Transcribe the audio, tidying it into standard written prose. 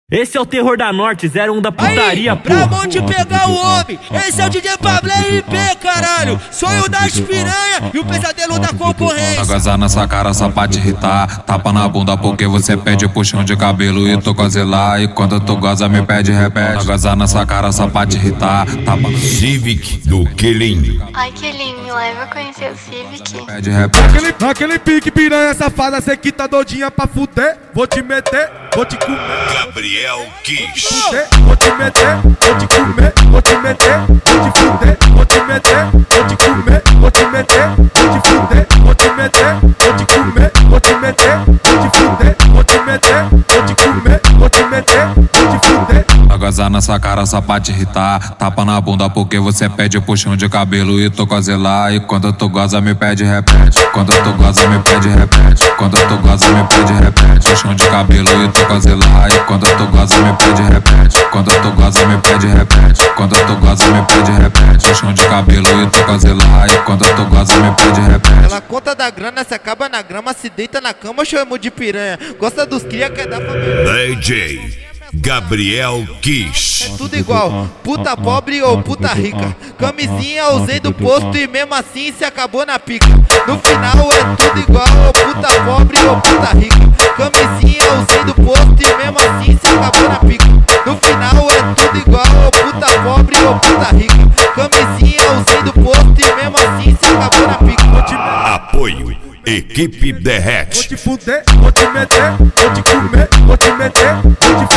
Esse é o terror da Norte, 01 da putaria, aí, porra. Pra onde pegar o homem? Esse é o DJ Pablo RP, caralho. Sonho das piranha e o pesadelo da concorrência. Gozar nessa cara só pra te irritar. Tapa na bunda porque você pede puxão de cabelo e tu goza lá. E quando tu goza me pede repete. Gozar nessa cara só pra te irritar. Tapa Civic do Quelinho. Ai, Quelinho, leva conhecer o Civic. pede repete. Naquele pique piranha safada, cê que tá doidinha pra fuder. Vou te meter, vou te comer. Gabriel Kiss. Vou te meter, vou te comer. Vou te meter, vou te fuder. Vou te meter, vou te comer. Vou te meter, vou te fuder. Vou te meter, vou te comer. Vou te meter, vou te fuder. Vou te meter, vou te comer. Vou te meter, vou te fuder. Gozar nessa cara só pra te irritar. Tapa na bunda porque você pede puxão de cabelo e tu goza lá. E quando tu goza me pede repete. Quando tu goza me pede repete. Quando tu goza me pede repete. Puxão de cabelo e tu goza lá. E quando tu goza me pede repete. Quando tu goza me pede repete. Quando tu goza me pede repete. Puxão de cabelo e tu goza lá. E quando tu goza me pede repete. Ela conta da grana, se acaba na grama, se deita na cama, chama de piranha. Gosta dos cria, quer dar família. DJ Gabriel Kiss. É tudo igual, puta pobre ou puta rica. Camisinha usei do posto e mesmo assim se acabou na pica. No final é tudo igual, ou puta pobre ou puta rica. Camisinha usei do posto e mesmo assim se acabou na pica. No final é tudo igual, ou puta pobre ou puta rica. Camisinha usei do posto e mesmo assim se acabou na pica. Apoio Equipe Vou Derrete. te fuder, vou te meter, vou te comer. Vou te meter, vou te